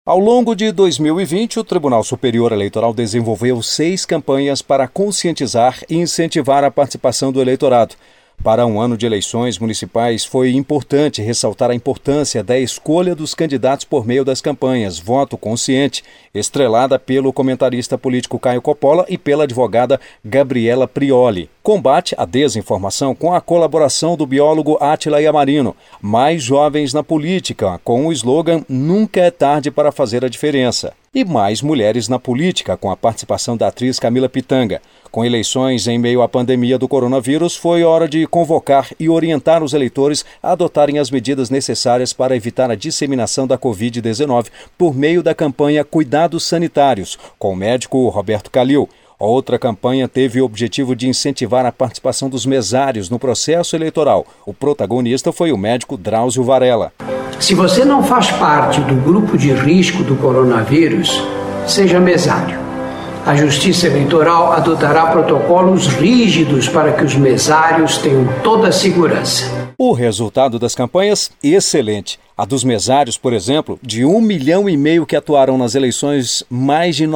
Ao longo de 2020, o Tribunal Superior Eleitoral desenvolveu 6 campanhas para conscientizar e incentivar a participação do eleitorado. Para um ano de eleições municipais, foi importante ressaltar a importância da escolha dos candidatos por meio das campanhas Voto Consciente, estrelada pelo comentarista político Caio Coppola e pela advogada Gabriela Prioli. Combate à desinformação com a colaboração do biólogo Átila Yamarino. Mais jovens na política, com o slogan Nunca é tarde para fazer a diferença. E mais mulheres na política, com a participação da atriz Camila Pitanga. Com eleições em meio à pandemia do coronavírus, foi hora de convocar e orientar os eleitores a adotarem as medidas necessárias para evitar a disseminação da Covid-19 por meio da campanha Cuidados Sanitários, com o médico Roberto Calil. Outra campanha teve o objetivo de incentivar a participação dos mesários no processo eleitoral. O protagonista foi o médico Drauzio Varela. Se você não faz parte do grupo de risco do coronavírus, seja mesário. A Justiça Eleitoral adotará protocolos rígidos para que os mesários tenham toda a segurança. O resultado das campanhas, excelente. A dos mesários, por exemplo, de 1,5 milhão que atuaram nas eleições, mais de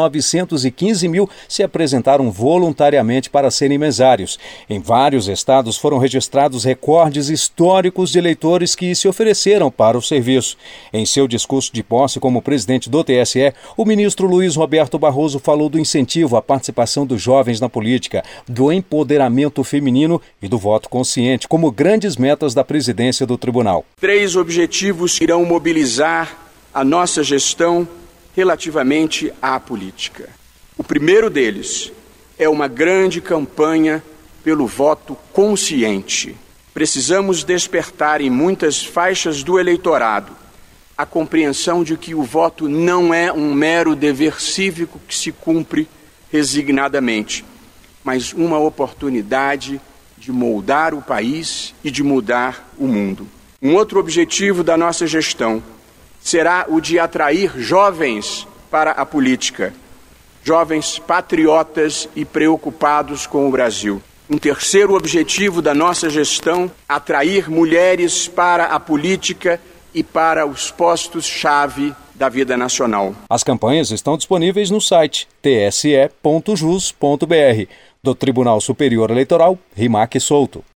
915 mil se apresentaram voluntariamente para serem mesários. Em vários estados foram registrados recordes históricos de eleitores que se ofereceram para o serviço. Em seu discurso de posse como presidente do TSE, o ministro Luiz Roberto Barroso falou do incentivo à participação dos jovens na política, do empoderamento feminino e do voto consciente como grandes metas da presidência do tribunal. 3 objetivos irão mobilizar a nossa gestão relativamente à política. O primeiro deles é uma grande campanha pelo voto consciente. Precisamos despertar em muitas faixas do eleitorado a compreensão de que o voto não é um mero dever cívico que se cumpre resignadamente, mas uma oportunidade de moldar o país e de mudar o mundo. Um outro objetivo da nossa gestão será o de atrair jovens para a política, jovens patriotas e preocupados com o Brasil. Um terceiro objetivo da nossa gestão, atrair mulheres para a política e para os postos-chave da vida nacional. As campanhas estão disponíveis no site tse.jus.br. Do Tribunal Superior Eleitoral, Rimac Souto.